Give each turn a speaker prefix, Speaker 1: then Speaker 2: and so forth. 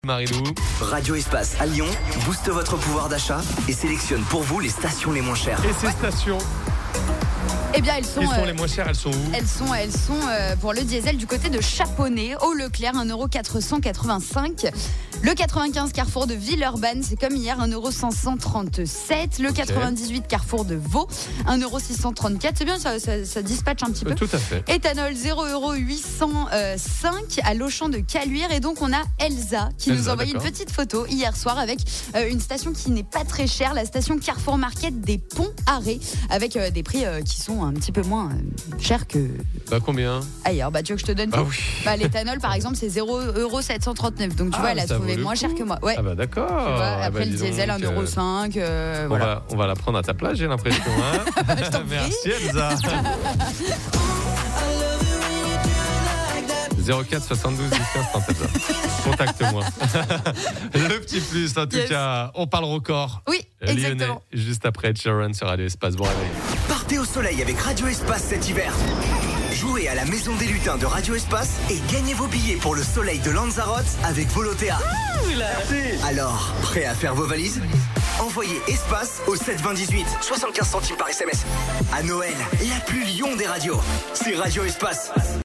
Speaker 1: Marilou.
Speaker 2: Radio Espace à Lyon booste votre pouvoir d'achat et sélectionne pour vous les stations les moins chères.
Speaker 1: Et ces stations,
Speaker 3: Eh bien, elles sont
Speaker 1: les moins chères, elles sont où?
Speaker 3: Elles sont pour le diesel du côté de Chaponnet, au Leclerc, 1,485 €. Le 95 Carrefour de Villeurbanne, c'est comme hier, 1,537 €. Le 98 Carrefour de Vaud, 1,634 €. C'est bien, ça dispatche un petit peu.
Speaker 1: Tout à fait.
Speaker 3: Éthanol, 0,805 € à l'Auchan de Caluire. Et donc, on a Elsa qui nous a envoyé une petite photo hier soir avec une station qui n'est pas très chère, la station Carrefour Market des Ponts-Arrêt, avec des prix qui sont un petit peu moins chers que
Speaker 1: Combien
Speaker 3: ailleurs. Tu veux que je te donne tout? L'éthanol, par exemple, c'est 0,739 €. Donc, tu vois, elle a trouvé moins cher que moi. Ouais.
Speaker 1: D'accord.
Speaker 3: Tu vois, après, le diesel, 1,5 €. Voilà.
Speaker 1: On va la prendre à ta place, j'ai l'impression. Hein. Merci, Elsa. 04 72 10 15 37. Contacte-moi. Le petit plus, en tout cas, on parle record.
Speaker 3: Oui, exactement.
Speaker 1: Lyonnais, juste après Ed Sheeran sur Radio Espace. Bon réveil.
Speaker 2: Partez au soleil avec Radio Espace cet hiver. Jouez à la Maison des Lutins de Radio Espace et gagnez vos billets pour le soleil de Lanzarote avec Volotea. Alors, prêt à faire vos valises? Envoyez Espace au 7 20 18, 75 centimes par SMS. À Noël, la plus Lyon des radios, c'est Radio Espace.